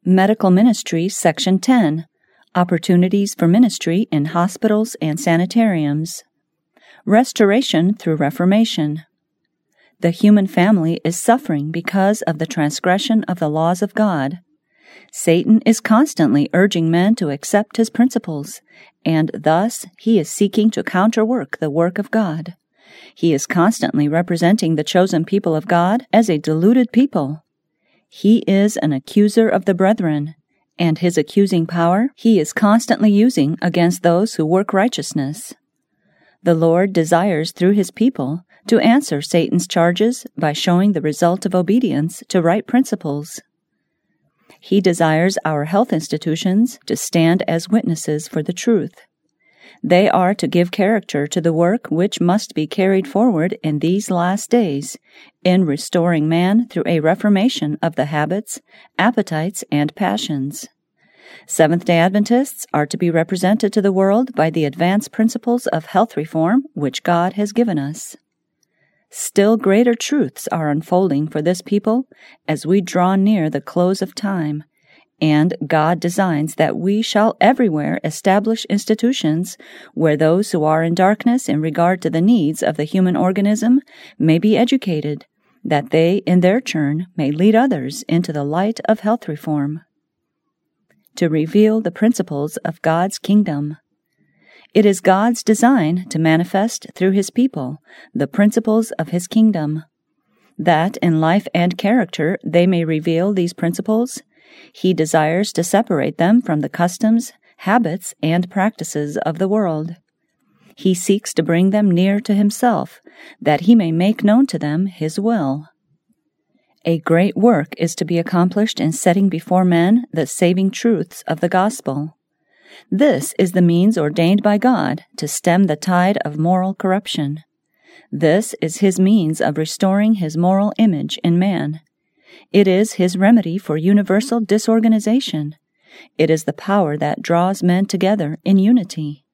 Medical Ministry, Section 10. Opportunities for Ministry in Hospitals and Sanitariums. Restoration through Reformation. The human family is suffering because of the transgression of the laws of God. Satan is constantly urging men to accept his principles, and thus he is seeking to counterwork the work of God. He is constantly representing the chosen people of God as a deluded people. He is an accuser of the brethren, and his accusing power he is constantly using against those who work righteousness. The Lord desires through his people to answer Satan's charges by showing the result of obedience to right principles. He desires our health institutions to stand as witnesses for the truth. They are to give character to the work which must be carried forward in these last days, in restoring man through a reformation of the habits, appetites, and passions. Seventh-day Adventists are to be represented to the world by the advanced principles of health reform which God has given us. Still greater truths are unfolding for this people as we draw near the close of time, and God designs that we shall everywhere establish institutions where those who are in darkness in regard to the needs of the human organism may be educated, that they, in their turn, may lead others into the light of health reform. To reveal the principles of God's kingdom. It is God's design to manifest through his people the principles of his kingdom. That in life and character they may reveal these principles, he desires to separate them from the customs, habits, and practices of the world. He seeks to bring them near to himself, that he may make known to them his will. A great work is to be accomplished in setting before men the saving truths of the gospel. This is the means ordained by God to stem the tide of moral corruption. This is his means of restoring his moral image in man. It is his remedy for universal disorganization. It is the power that draws men together in unity.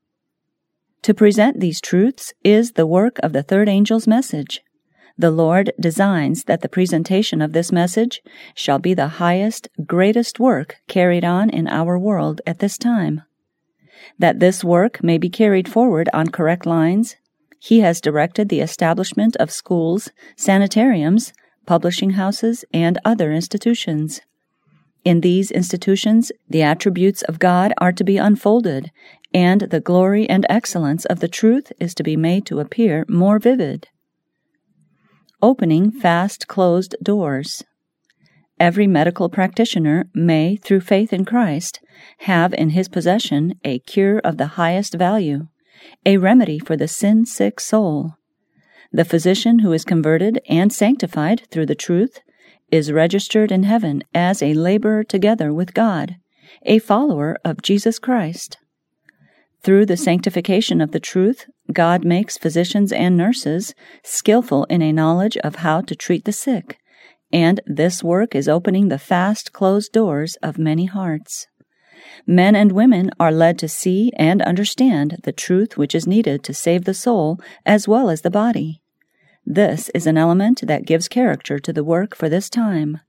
To present these truths is the work of the third angel's message. The Lord designs that the presentation of this message shall be the highest, greatest work carried on in our world at this time. That this work may be carried forward on correct lines, he has directed the establishment of schools, sanitariums, publishing houses, and other institutions. In these institutions, the attributes of God are to be unfolded, and the glory and excellence of the truth is to be made to appear more vivid. Opening fast-closed doors. Every medical practitioner may, through faith in Christ, have in his possession a cure of the highest value, a remedy for the sin-sick soul. The physician who is converted and sanctified through the truth is registered in heaven as a laborer together with God, a follower of Jesus Christ. Through the sanctification of the truth, God makes physicians and nurses skillful in a knowledge of how to treat the sick, and this work is opening the fast-closed doors of many hearts. Men and women are led to see and understand the truth which is needed to save the soul as well as the body. This is an element that gives character to the work for this time.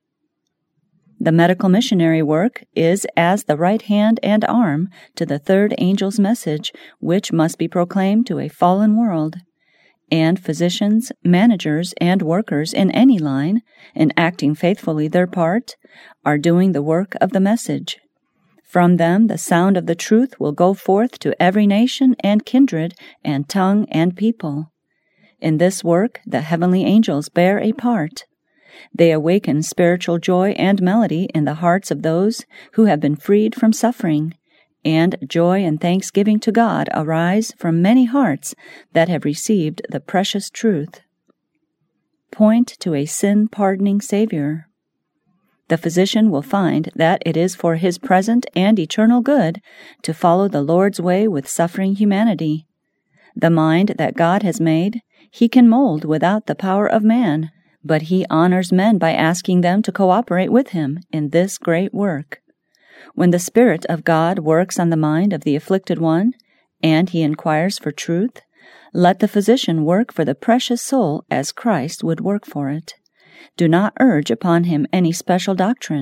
The medical missionary work is as the right hand and arm to the third angel's message, which must be proclaimed to a fallen world. And physicians, managers, and workers in any line, in acting faithfully their part, are doing the work of the message. From them the sound of the truth will go forth to every nation and kindred and tongue and people. In this work the heavenly angels bear a part. They awaken spiritual joy and melody in the hearts of those who have been freed from suffering, and joy and thanksgiving to God arise from many hearts that have received the precious truth. Point to a sin-pardoning Savior. The physician will find that it is for his present and eternal good to follow the Lord's way with suffering humanity. The mind that God has made, he can mold without the power of man, but he honors men by asking them to cooperate with him in this great work. When the Spirit of God works on the mind of the afflicted one, and he inquires for truth, let the physician work for the precious soul as Christ would work for it. Do not urge upon him any special doctrine,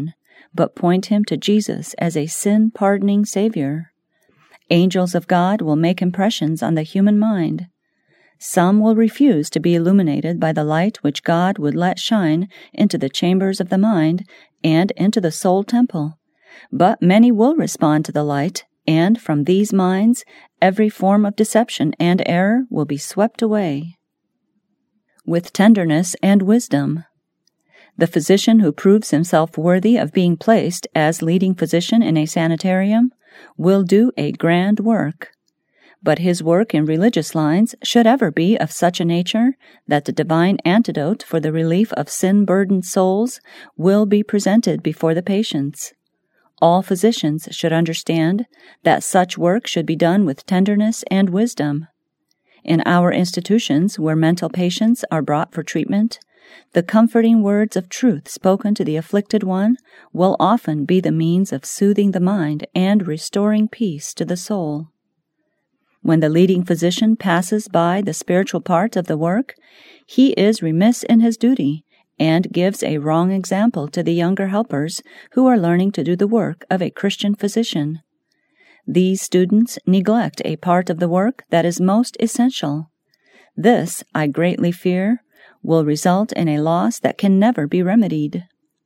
but point him to Jesus as a sin-pardoning Savior. Angels of God will make impressions on the human mind. Some will refuse to be illuminated by the light which God would let shine into the chambers of the mind and into the soul temple, but many will respond to the light, and from these minds every form of deception and error will be swept away. With tenderness and wisdom. The physician who proves himself worthy of being placed as leading physician in a sanitarium will do a grand work. But his work in religious lines should ever be of such a nature that the divine antidote for the relief of sin-burdened souls will be presented before the patients. All physicians should understand that such work should be done with tenderness and wisdom. In our institutions where mental patients are brought for treatment, the comforting words of truth spoken to the afflicted one will often be the means of soothing the mind and restoring peace to the soul. When the leading physician passes by the spiritual part of the work, he is remiss in his duty and gives a wrong example to the younger helpers who are learning to do the work of a Christian physician. These students neglect a part of the work that is most essential. This, I greatly fear, will result in a loss that can never be remedied.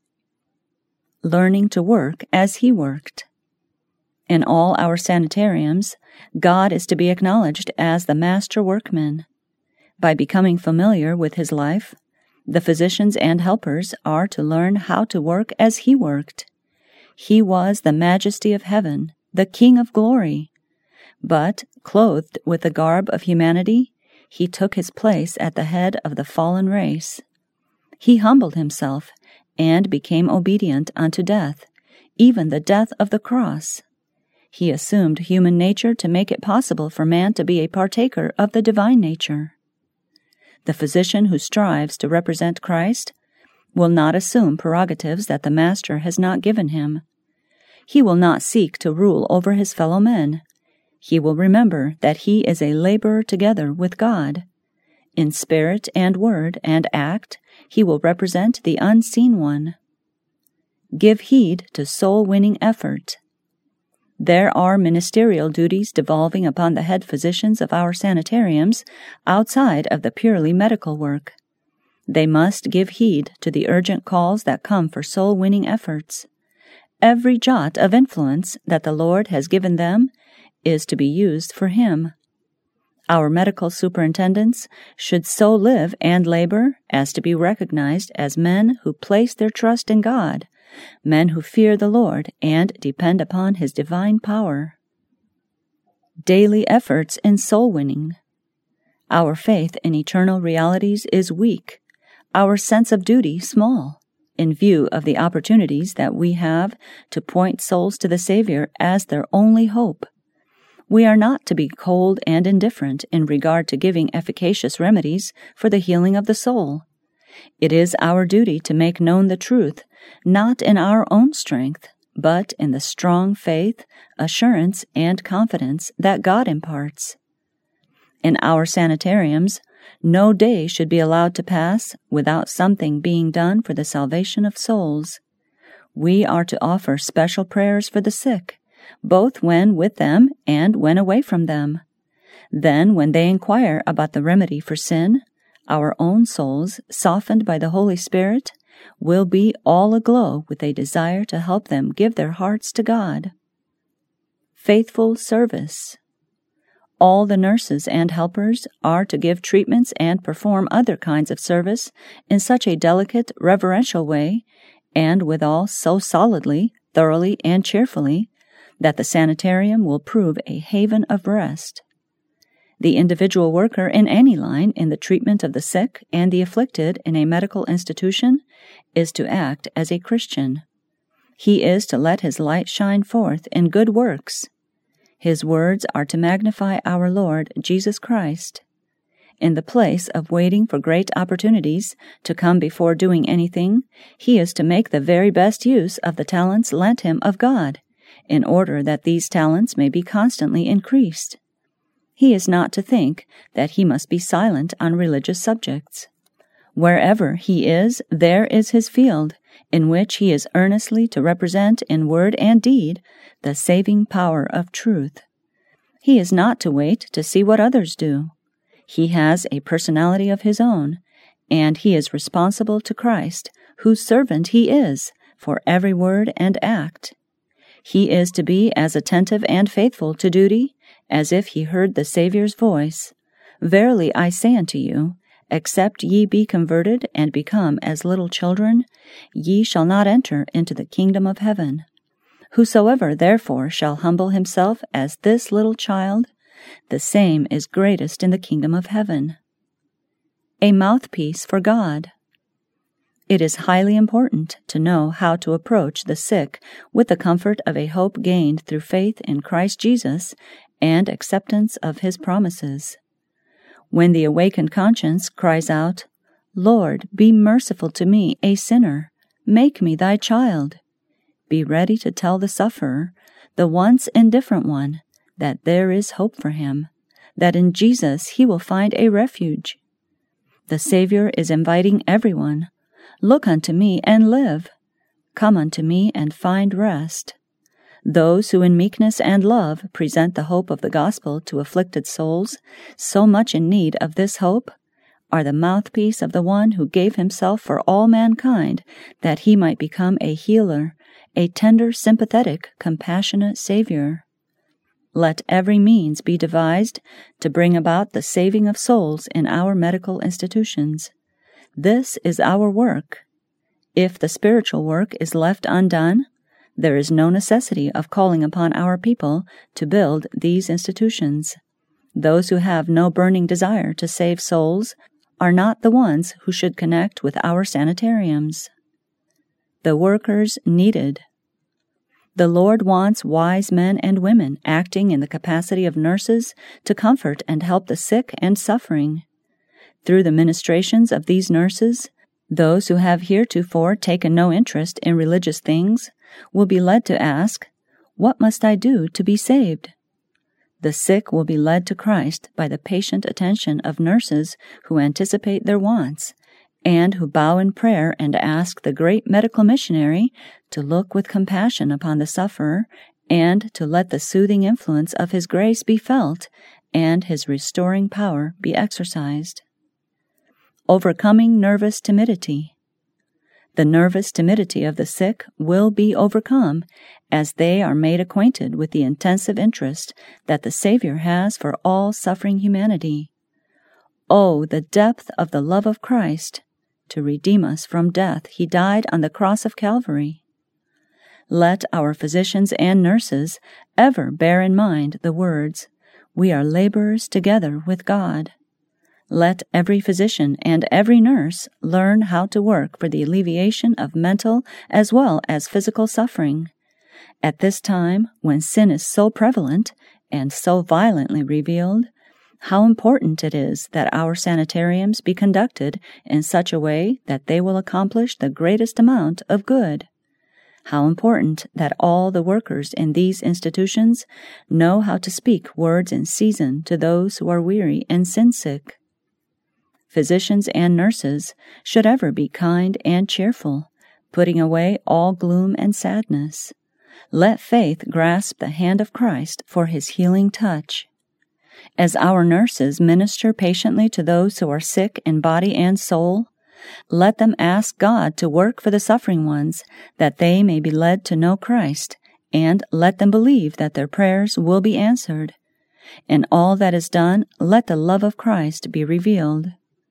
Learning to work as he worked. In all our sanitariums, God is to be acknowledged as the master workman. By becoming familiar with his life, the physicians and helpers are to learn how to work as he worked. He was the majesty of heaven, the King of glory. But, clothed with the garb of humanity, he took his place at the head of the fallen race. He humbled himself and became obedient unto death, even the death of the cross. He assumed human nature to make it possible for man to be a partaker of the divine nature. The physician who strives to represent Christ will not assume prerogatives that the Master has not given him. He will not seek to rule over his fellow men. He will remember that he is a laborer together with God. In spirit and word and act, he will represent the unseen one. Give heed to soul-winning effort. There are ministerial duties devolving upon the head physicians of our sanitariums outside of the purely medical work. They must give heed to the urgent calls that come for soul-winning efforts. Every jot of influence that the Lord has given them is to be used for Him. Our medical superintendents should so live and labor as to be recognized as men who place their trust in God, men who fear the Lord and depend upon His divine power. Daily efforts in soul winning. Our faith in eternal realities is weak, our sense of duty small, in view of the opportunities that we have to point souls to the Savior as their only hope. We are not to be cold and indifferent in regard to giving efficacious remedies for the healing of the soul. It is our duty to make known the truth, not in our own strength, but in the strong faith, assurance, and confidence that God imparts. In our sanitariums, no day should be allowed to pass without something being done for the salvation of souls. We are to offer special prayers for the sick, both when with them and when away from them. Then, when they inquire about the remedy for sin, our own souls, softened by the Holy Spirit, will be all aglow with a desire to help them give their hearts to God. Faithful service. All the nurses and helpers are to give treatments and perform other kinds of service in such a delicate, reverential way, and withal so solidly, thoroughly, and cheerfully, that the sanitarium will prove a haven of rest. The individual worker in any line in the treatment of the sick and the afflicted in a medical institution is to act as a Christian. He is to let his light shine forth in good works. His words are to magnify our Lord Jesus Christ. In the place of waiting for great opportunities to come before doing anything, he is to make the very best use of the talents lent him of God, in order that these talents may be constantly increased. He is not to think that he must be silent on religious subjects. Wherever he is, there is his field, in which he is earnestly to represent in word and deed the saving power of truth. He is not to wait to see what others do. He has a personality of his own, and he is responsible to Christ, whose servant he is, for every word and act. He is to be as attentive and faithful to duty as if he heard the Saviour's voice. Verily I say unto you, except ye be converted and become as little children, ye shall not enter into the kingdom of heaven. Whosoever therefore shall humble himself as this little child, the same is greatest in the kingdom of heaven. A mouthpiece for God. It is highly important to know how to approach the sick with the comfort of a hope gained through faith in Christ Jesus and acceptance of his promises. When the awakened conscience cries out, "Lord, be merciful to me, a sinner. Make me thy child," be ready to tell the sufferer, the once indifferent one, that there is hope for him, that in Jesus he will find a refuge. The Savior is inviting everyone, "Look unto me and live. Come unto me and find rest." Those who in meekness and love present the hope of the gospel to afflicted souls, so much in need of this hope, are the mouthpiece of the one who gave himself for all mankind that he might become a healer, a tender, sympathetic, compassionate Savior. Let every means be devised to bring about the saving of souls in our medical institutions. This is our work. If the spiritual work is left undone, there is no necessity of calling upon our people to build these institutions. Those who have no burning desire to save souls are not the ones who should connect with our sanitariums. The workers needed. The Lord wants wise men and women acting in the capacity of nurses to comfort and help the sick and suffering. Through the ministrations of these nurses, those who have heretofore taken no interest in religious things will be led to ask, "What must I do to be saved?" The sick will be led to Christ by the patient attention of nurses who anticipate their wants, and who bow in prayer and ask the great medical missionary to look with compassion upon the sufferer and to let the soothing influence of his grace be felt and his restoring power be exercised. Overcoming nervous timidity. The nervous timidity of the sick will be overcome as they are made acquainted with the intensive interest that the Savior has for all suffering humanity. Oh, the depth of the love of Christ! To redeem us from death, he died on the cross of Calvary. Let our physicians and nurses ever bear in mind the words, "We are laborers together with God." Let every physician and every nurse learn how to work for the alleviation of mental as well as physical suffering. At this time, when sin is so prevalent and so violently revealed, how important it is that our sanitariums be conducted in such a way that they will accomplish the greatest amount of good. How important that all the workers in these institutions know how to speak words in season to those who are weary and sin-sick. Physicians and nurses should ever be kind and cheerful, putting away all gloom and sadness. Let faith grasp the hand of Christ for his healing touch. As our nurses minister patiently to those who are sick in body and soul, let them ask God to work for the suffering ones, that they may be led to know Christ, and let them believe that their prayers will be answered. In all that is done, let the love of Christ be revealed.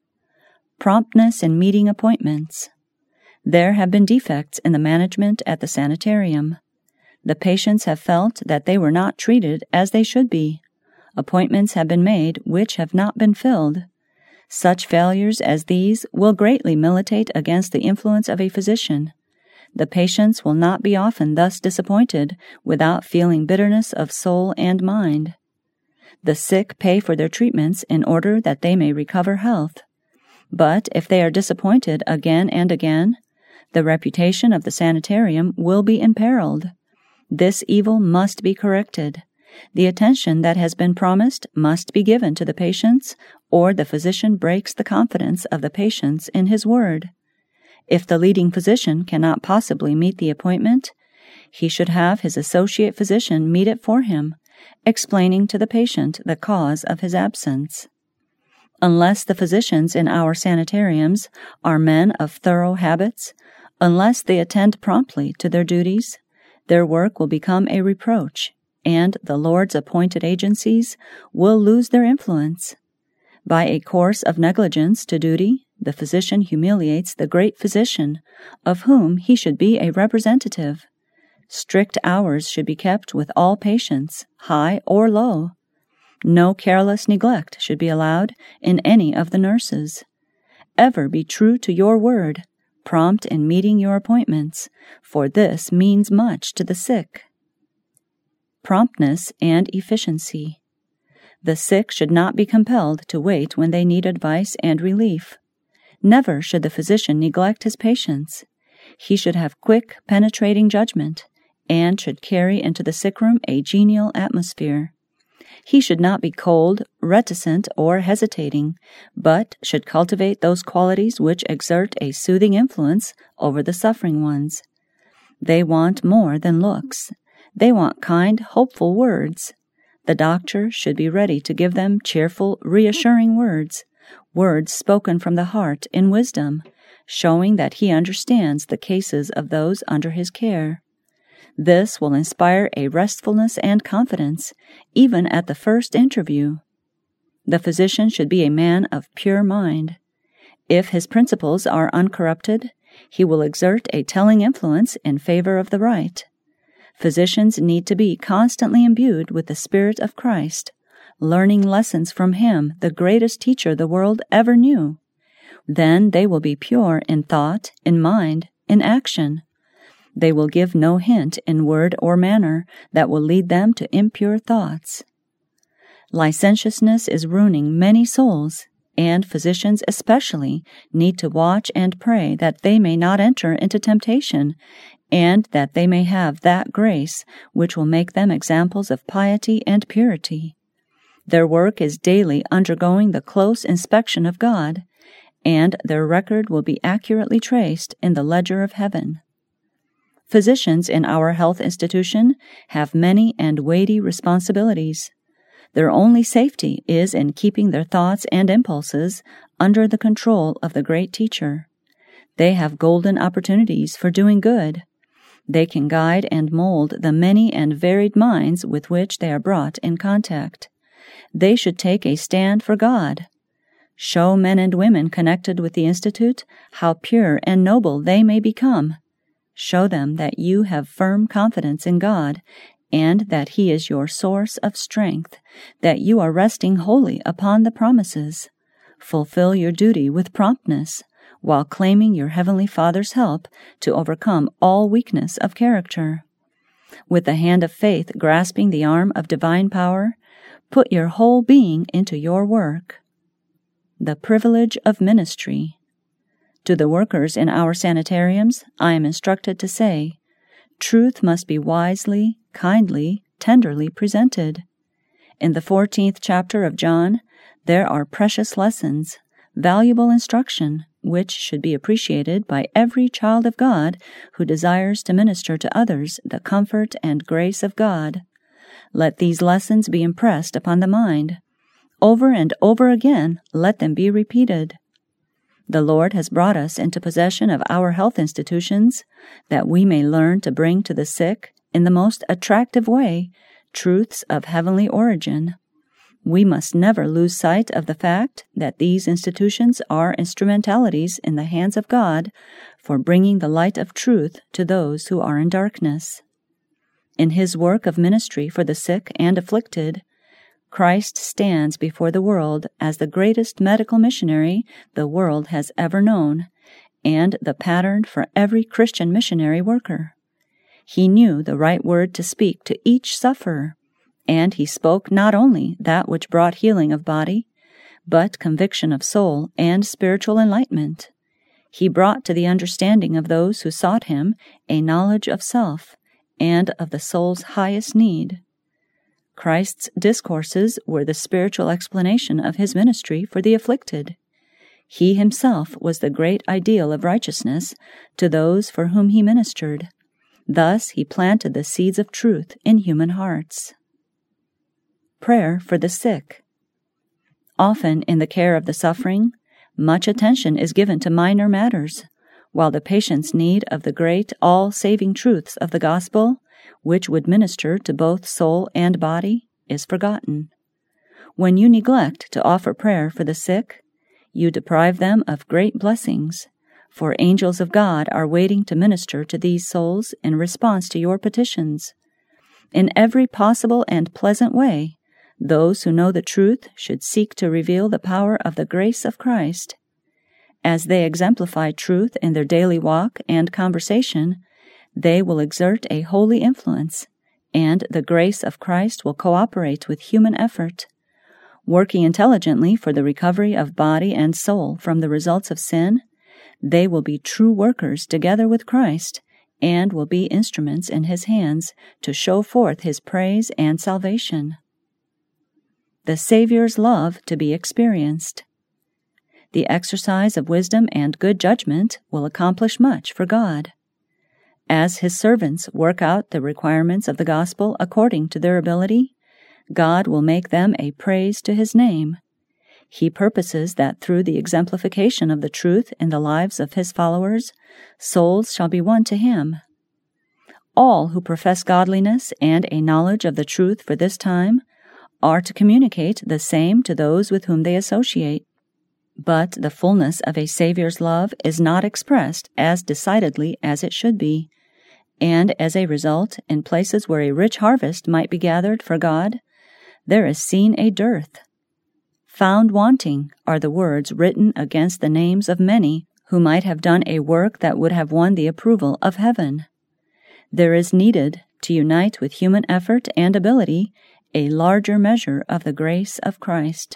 Promptness in meeting appointments. There have been defects in the management at the sanitarium. The patients have felt that they were not treated as they should be. Appointments have been made which have not been filled. Such failures as these will greatly militate against the influence of a physician. The patients will not be often thus disappointed without feeling bitterness of soul and mind. The sick pay for their treatments in order that they may recover health. But if they are disappointed again and again, the reputation of the sanitarium will be imperiled. This evil must be corrected. The attention that has been promised must be given to the patients, or the physician breaks the confidence of the patients in his word. If the leading physician cannot possibly meet the appointment, he should have his associate physician meet it for him, explaining to the patient the cause of his absence. Unless the physicians in our sanitariums are men of thorough habits, unless they attend promptly to their duties, their work will become a reproach, and the Lord's appointed agencies will lose their influence. By a course of negligence to duty, the physician humiliates the great physician, of whom he should be a representative. Strict hours should be kept with all patients, high or low. No careless neglect should be allowed in any of the nurses. Ever be true to your word, prompt in meeting your appointments, for this means much to the sick. Promptness and efficiency. The sick should not be compelled to wait when they need advice and relief. Never should the physician neglect his patients. He should have quick, penetrating judgment, and should carry into the sickroom a genial atmosphere. He should not be cold, reticent, or hesitating, but should cultivate those qualities which exert a soothing influence over the suffering ones. They want more than looks. They want kind, hopeful words. The doctor should be ready to give them cheerful, reassuring words, words spoken from the heart in wisdom, showing that he understands the cases of those under his care. This will inspire a restfulness and confidence, even at the first interview. The physician should be a man of pure mind. If his principles are uncorrupted, he will exert a telling influence in favor of the right. Physicians need to be constantly imbued with the Spirit of Christ, learning lessons from Him, the greatest teacher the world ever knew. Then they will be pure in thought, in mind, in action. They will give no hint in word or manner that will lead them to impure thoughts. Licentiousness is ruining many souls, and physicians especially need to watch and pray that they may not enter into temptation, and that they may have that grace which will make them examples of piety and purity. Their work is daily undergoing the close inspection of God, and their record will be accurately traced in the ledger of heaven. Physicians in our health institution have many and weighty responsibilities. Their only safety is in keeping their thoughts and impulses under the control of the great teacher. They have golden opportunities for doing good. They can guide and mold the many and varied minds with which they are brought in contact. They should take a stand for God. Show men and women connected with the Institute how pure and noble they may become. Show them that you have firm confidence in God, and that He is your source of strength, that you are resting wholly upon the promises. Fulfill your duty with promptness, while claiming your Heavenly Father's help to overcome all weakness of character. With the hand of faith grasping the arm of divine power, put your whole being into your work. The privilege of ministry. To the workers in our sanitariums, I am instructed to say, truth must be wisely, kindly, tenderly presented. In the 14th chapter of John, there are precious lessons, valuable instruction, which should be appreciated by every child of God who desires to minister to others the comfort and grace of God. Let these lessons be impressed upon the mind. Over and over again, let them be repeated. The Lord has brought us into possession of our health institutions, that we may learn to bring to the sick, in the most attractive way, truths of heavenly origin. We must never lose sight of the fact that these institutions are instrumentalities in the hands of God for bringing the light of truth to those who are in darkness. In His work of ministry for the sick and afflicted, Christ stands before the world as the greatest medical missionary the world has ever known, and the pattern for every Christian missionary worker. He knew the right word to speak to each sufferer, and He spoke not only that which brought healing of body, but conviction of soul and spiritual enlightenment. He brought to the understanding of those who sought Him a knowledge of self and of the soul's highest need. Christ's discourses were the spiritual explanation of His ministry for the afflicted. He himself was the great ideal of righteousness to those for whom he ministered. Thus he planted the seeds of truth in human hearts. Prayer for the sick. Often in the care of the suffering, much attention is given to minor matters, while the patient's need of the great, all-saving truths of the gospel, which would minister to both soul and body, is forgotten. When you neglect to offer prayer for the sick, you deprive them of great blessings, for angels of God are waiting to minister to these souls in response to your petitions. In every possible and pleasant way, those who know the truth should seek to reveal the power of the grace of Christ. As they exemplify truth in their daily walk and conversation, they will exert a holy influence, and the grace of Christ will cooperate with human effort. Working intelligently for the recovery of body and soul from the results of sin, they will be true workers together with Christ, and will be instruments in his hands to show forth his praise and salvation. The Savior's love to be experienced. The exercise of wisdom and good judgment will accomplish much for God. As his servants work out the requirements of the gospel according to their ability, God will make them a praise to his name. He purposes that through the exemplification of the truth in the lives of his followers, souls shall be won to him. All who profess godliness and a knowledge of the truth for this time are to communicate the same to those with whom they associate. But the fullness of a Savior's love is not expressed as decidedly as it should be, and as a result, in places where a rich harvest might be gathered for God, there is seen a dearth. Found wanting are the words written against the names of many who might have done a work that would have won the approval of heaven. There is needed, to unite with human effort and ability, a larger measure of the grace of Christ.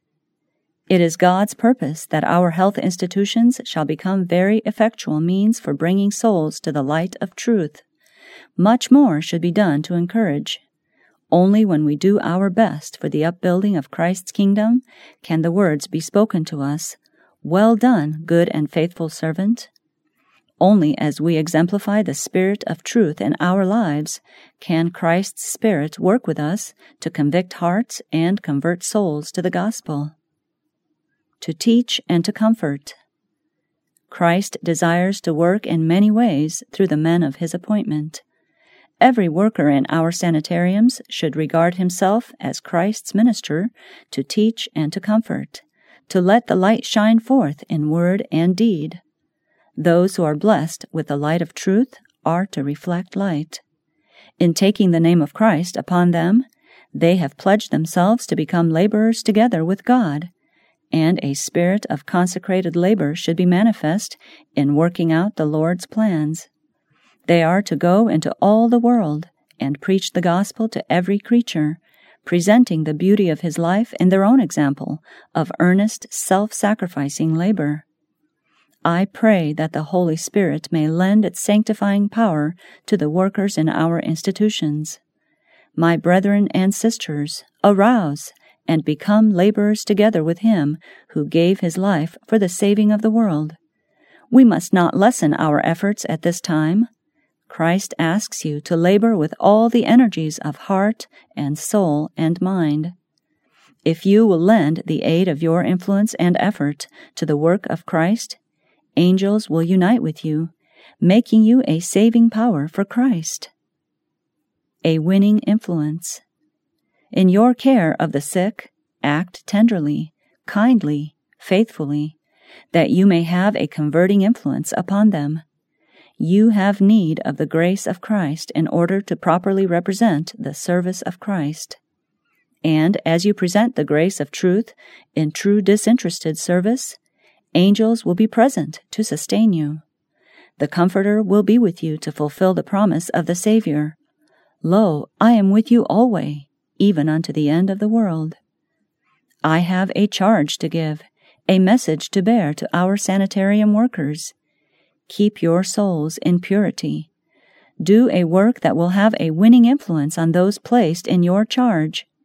It is God's purpose that our health institutions shall become very effectual means for bringing souls to the light of truth. Much more should be done to encourage. Only when we do our best for the upbuilding of Christ's kingdom can the words be spoken to us, "Well done, good and faithful servant." Only as we exemplify the spirit of truth in our lives can Christ's Spirit work with us to convict hearts and convert souls to the gospel. To teach and to comfort. Christ desires to work in many ways through the men of his appointment. Every worker in our sanitariums should regard himself as Christ's minister to teach and to comfort, to let the light shine forth in word and deed. Those who are blessed with the light of truth are to reflect light. In taking the name of Christ upon them, they have pledged themselves to become laborers together with God, and a spirit of consecrated labor should be manifest in working out the Lord's plans. They are to go into all the world and preach the gospel to every creature, presenting the beauty of his life in their own example of earnest, self-sacrificing labor. I pray that the Holy Spirit may lend its sanctifying power to the workers in our institutions. My brethren and sisters, arouse and become laborers together with him who gave his life for the saving of the world. We must not lessen our efforts at this time. Christ asks you to labor with all the energies of heart and soul and mind. If you will lend the aid of your influence and effort to the work of Christ, angels will unite with you, making you a saving power for Christ. A winning influence. In your care of the sick, act tenderly, kindly, faithfully, that you may have a converting influence upon them. You have need of the grace of Christ in order to properly represent the service of Christ. And as you present the grace of truth in true disinterested service, angels will be present to sustain you. The Comforter will be with you to fulfill the promise of the Savior. Lo, I am with you always, even unto the end of the world. I have a charge to give, a message to bear to our sanitarium workers. Keep your souls in purity. Do a work that will have a winning influence on those placed in your charge.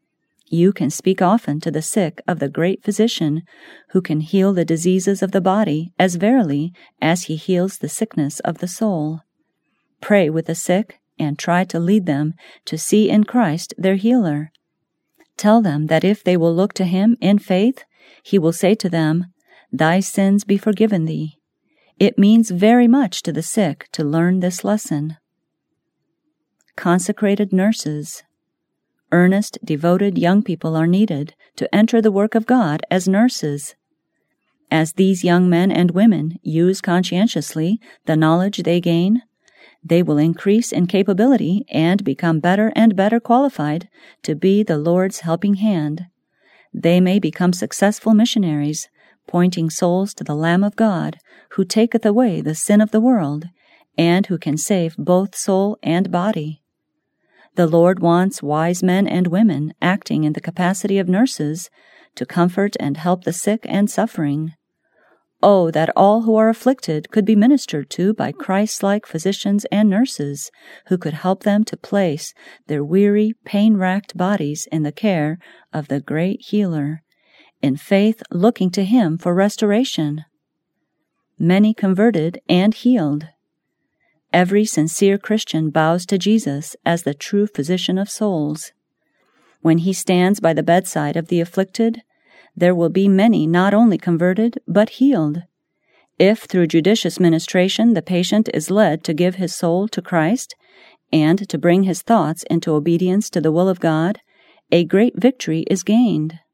You can speak often to the sick of the great Physician, who can heal the diseases of the body as verily as he heals the sickness of the soul. Pray with the sick, and try to lead them to see in Christ their healer. Tell them that if they will look to him in faith, he will say to them, "Thy sins be forgiven thee." It means very much to the sick to learn this lesson. Consecrated nurses. Earnest, devoted young people are needed to enter the work of God as nurses. As these young men and women use conscientiously the knowledge they gain, they will increase in capability and become better and better qualified to be the Lord's helping hand. They may become successful missionaries, pointing souls to the Lamb of God, who taketh away the sin of the world, and who can save both soul and body. The Lord wants wise men and women acting in the capacity of nurses to comfort and help the sick and suffering. Oh, that all who are afflicted could be ministered to by Christ-like physicians and nurses who could help them to place their weary, pain-racked bodies in the care of the great Healer, in faith looking to him for restoration. Many converted and healed. Every sincere Christian bows to Jesus as the true physician of souls. When he stands by the bedside of the afflicted, there will be many not only converted, but healed. If through judicious ministration the patient is led to give his soul to Christ, and to bring his thoughts into obedience to the will of God, a great victory is gained.